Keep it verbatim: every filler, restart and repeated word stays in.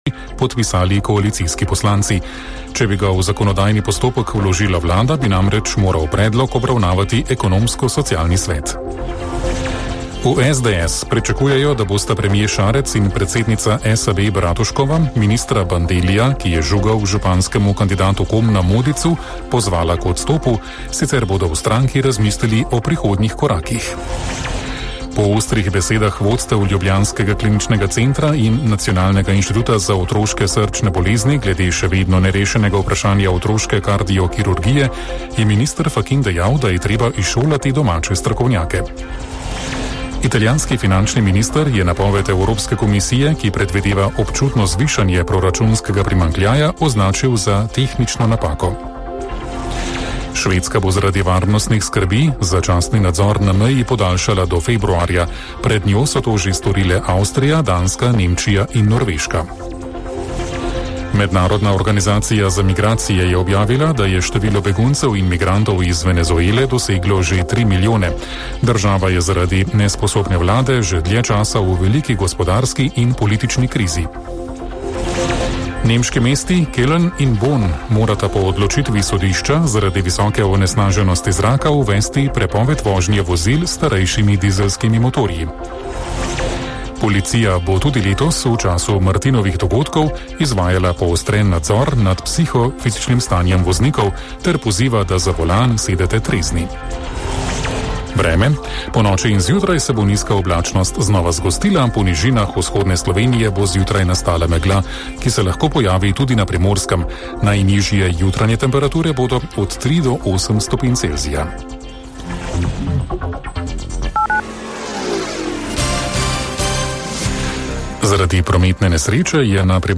podpisali koalicijski poslanci. Če bi ga v zakonodajni postopek vložila vlada, bi namreč moral predlog obravnavati ekonomsko-socialni svet. V es de es pričakujejo, da bosta premijer Šarec in predsednica es a be Bratuškova ministra Bandellija, ki je žugal županskemu kandidatu Komna Modicu, pozvala k odstopu, sicer bodo v stranki razmislili o prihodnjih korakih. Po ostrih besedah vodstev Ljubljanskega kliničnega centra in Nacionalnega inštituta za otroške srčne bolezni glede še vedno nerešenega vprašanja otroške kardiokirurgije je minister Fakin dejal, da je treba izšolati domače strokovnjake. Italijanski finančni minister je napoved Evropske komisije, ki predvideva občutno zvišanje proračunskega primanjkljaja, označil za tehnično napako. Švedska bo zaradi varnostnih skrbi začasni nadzor na meji podaljšala do februarja. Pred njo so to že storile Avstrija, Danska, Nemčija in Norveška. Mednarodna organizacija za migracije je objavila, da je število beguncev in migrantov iz Venezuele doseglo že tri milijone. Država je zaradi nesposobne vlade že dlje časa v veliki gospodarski in politični krizi. Nemški mesti Köln in Bonn morata po odločitvi sodišča zaradi visoke onesnaženosti zraka uvesti prepoved vožnje vozil s starejšimi dizelskimi motorji. Policija bo tudi letos v času Martinovih dogodkov izvajala poostren nadzor nad psihofizičnim stanjem voznikov ter poziva, da za volan sedete trezni. Vreme. Po noči in zjutraj se bo nizka oblačnost znova zgostila, po nižinah vzhodne Slovenije bo zjutraj nastala megla, ki se lahko pojavi tudi na Primorskem. Najnižje jutranje temperature bodo od tri do osem stopinj Celzija. Zaradi prometne nesreče je na Primorskem